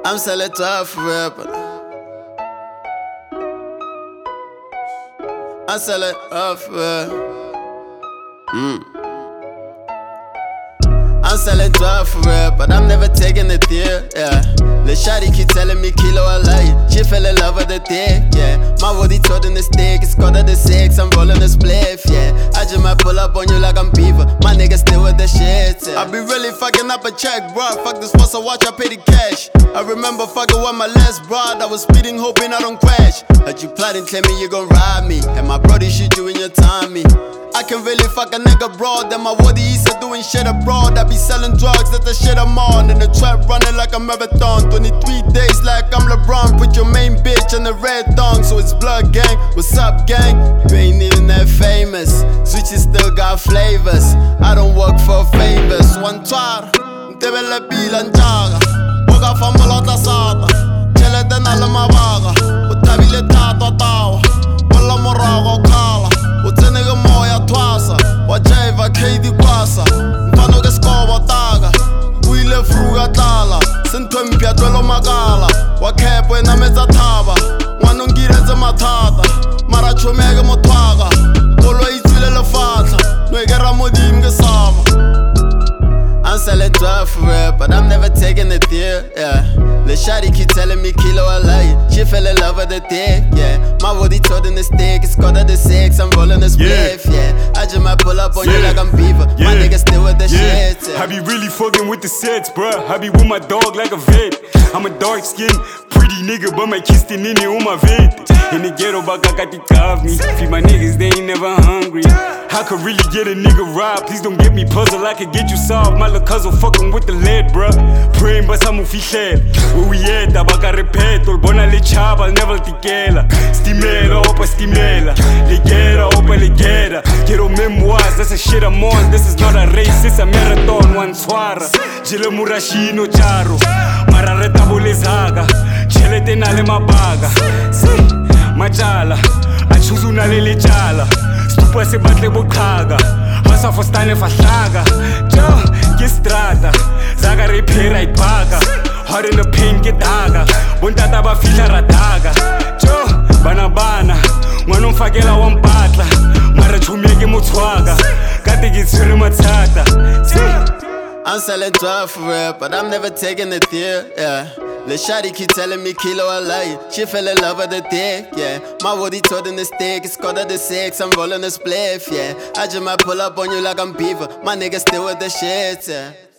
I'm selling 12 for real, but I'm selling 12 for real. I'm selling 12 for real, but I'm never taking the deal, yeah. The shawty keep telling me kilo, I love you. She fell in love with the dick, yeah. My woody told in the stick, it's called the 6, I'm rolling the spliff, yeah. I just might pull up on you like I'm Beaver. My nigga still with the shit, yeah. I be really fucking up a check, bro. Fuck this fuss, so watch I pay the cash. I remember fucking with my last broad, I was speeding, hoping I don't crash. Heard you plotting, tell me you gon' ride me, and my brody shoot you in your timing. I can really fuck a nigga broad, then my woody East doing shit abroad. I be selling drugs, that's the shit I'm on. In the trap running like a marathon, 23 days like I'm LeBron. Put your main bitch in the red thong, so it's blood gang. What's up gang? You ain't even that famous, switches still got flavors. I don't work for favors. One twar, debe le pila njaga. Boga famba lota sata, chelete na le mabaga. Utabile tato tawa, wala morago kala. Utsenega moya twasa, wajaiva KD kwasa. Mfano ke skoba taga, buile fruga tlala. Sentwe mpya twelo makala, wakepwe na meza thaba. Ngwana ngiretse mathata, mara chomeke motwaga. Kolo itswile lefatla, nwekera modimo ke sama. I'm selling 12 for real, but I'm never taking the deal, yeah. The shawty keep telling me kilo, I love you. She fell in love with the dick, yeah. My woody told in the stick, it's called the 6, I'm rolling the spliff, yeah. I just might pull up on you like I'm Beaver. My nigga still with the shit, yeah. I be really fucking with the sets, bruh. I be with my dog like a vet. I'm a dark skin, pretty nigga, but my kids still in on my vet. In the ghetto, bakakati carve me. Feed my niggas, they ain't never hungry. I could really get a nigga robbed. Please don't get me puzzled, I could get you solved. My little cousin fucking with the lead, bruh. Praying but I'm official. Where we at, abaka repeto. Bona le chaba, never tikela. Stimela, opa stimela. Legera, opa legera. Quiero memoirs, that's the shit I'm on. This is not a race, it's a marathon. One swara. Jile murashino charo. Marareta bolezaga. Chelete na le mabaga. Machala. Achuzu na le chala. Stupa se batle boqhaga. Hasa fostane fahlaga. Jo, ke strata. Zaga repair ipaka. Hard in the pain get daga. Bontata ba fihla radaga. Jo, bana. Ngwana mfakela wampatla. Mara chumeke motshwaga. Kate ke tshwere mathata. I'm selling 12 for real, but I'm never taking the deal, yeah. The shawty keep telling me kilo, I love you. She fell in love with the dick, yeah. My woody told in the stick, it's called the 6, I'm rolling the spliff, yeah. I just might pull up on you like I'm Beaver. My nigga still with the shit, yeah.